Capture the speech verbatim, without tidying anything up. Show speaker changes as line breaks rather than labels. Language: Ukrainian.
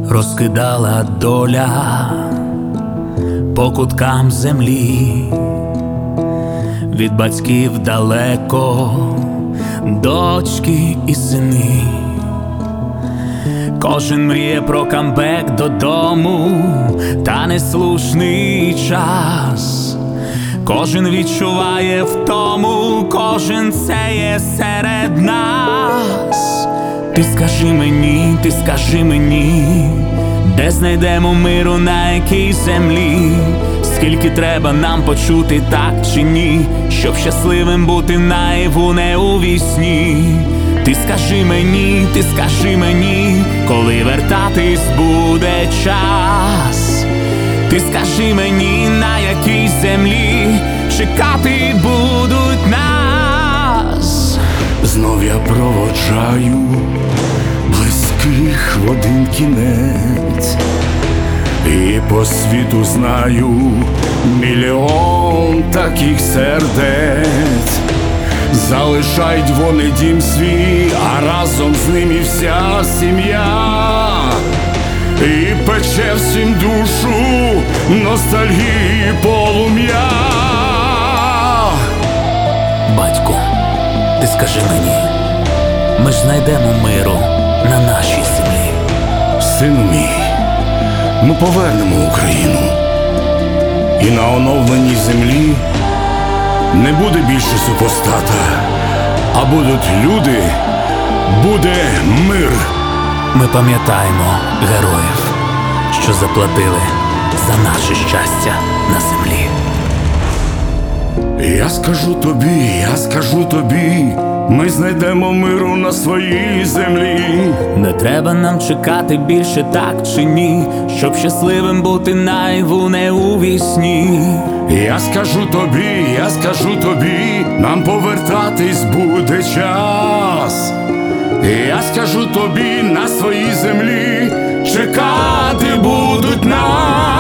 Розкидала доля по куткам землі, від батьків далеко дочки і сини. Кожен мріє про камбек додому, та неслушний час. Кожен відчуває втому, кожен це є серед нас. Ти скажи мені, ти скажи мені, де знайдемо миру, на якій землі? Скільки треба нам почути, так чи ні, щоб щасливим бути наяву, не у вісні? Ти скажи мені, ти скажи мені, коли вертатись буде час? Ти скажи мені, на якій землі чекати будуть нас?
Знов я проводжаю близьких в один кінець, і по світу знаю мільйон таких сердець. Залишають вони дім свій, а разом з ними вся сім'я. І пече всім душу ностальгії полум'я.
Батьку, ти скажи мені, ми ж знайдемо миру на нашій землі.
Сину мій, ми повернемо Україну, і на оновленій землі не буде більше супостата, а будуть люди, буде мир.
Ми пам'ятаємо героїв, що заплатили за наше щастя на землі.
Я скажу тобі, я скажу тобі, ми знайдемо миру на своїй землі.
Не треба нам чекати більше, так чи ні, щоб щасливим бути наяву, не у вісні.
Я скажу тобі, я скажу тобі, нам повертатись буде час. Я скажу тобі, на своїй землі чекати будуть нас.